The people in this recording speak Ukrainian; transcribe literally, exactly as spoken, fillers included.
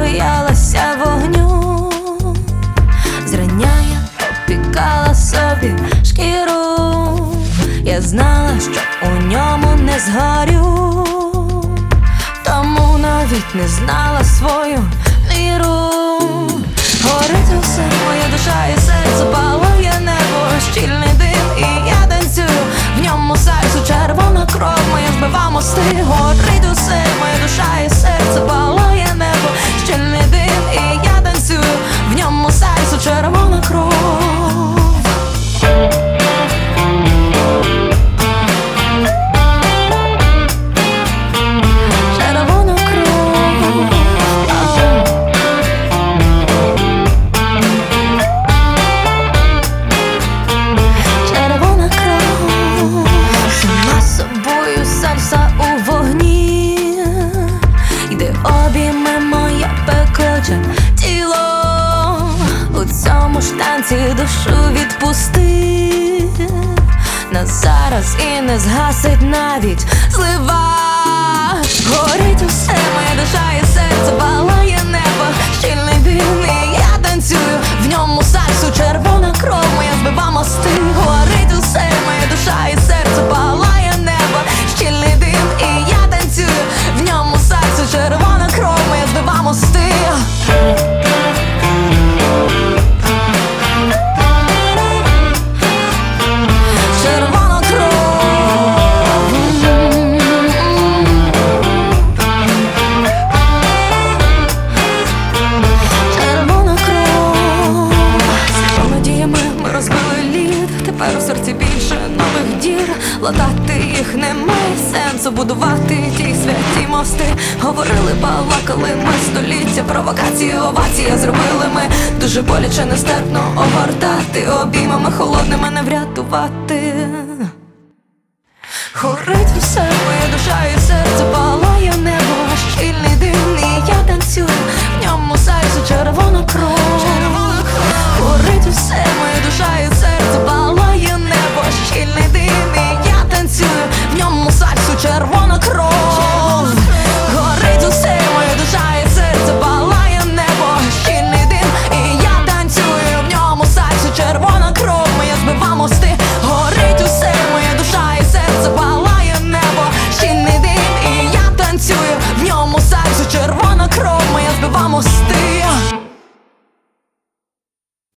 боялася вогню. Зрання я опікала собі шкіру. Я знала, що у ньому не згорю, тому навіть не знала свою міру. Горить усе, моя душа і серце, палає небо, щільний дим, і я танцюю в ньому сальсу. Червона кров моя збива мости. Горить усе, моя душа і серце, палає небо, щільний дим, і я танцюю в ньому сальсу. Червона кров. Сальса у вогні, йде обійме моє пекуче тіло. У цьому ж танці душу відпусти. Нас зараз і не згасить навіть злива. Горить усе, моя душа і серце, палає небо, щільний дим, і я танцюю в ньому сальсу. Червона кров моя збива мости. Горить усе, моя душа і серце, палає небо, щільний дим, і я танцюю в ньому сальсу. Червона кров моя збива мости. Червона кров. Червона кров. Своїми діями ми розбили лід. Тепер у серці більше нових дір. Латати їх немає сенсу, будувати ті святі мости. Говорили, балакали ми століття, провокації, овації зробили ми. Дуже боляче, нестерпно огортати, обіймами холодними не врятувати. Гори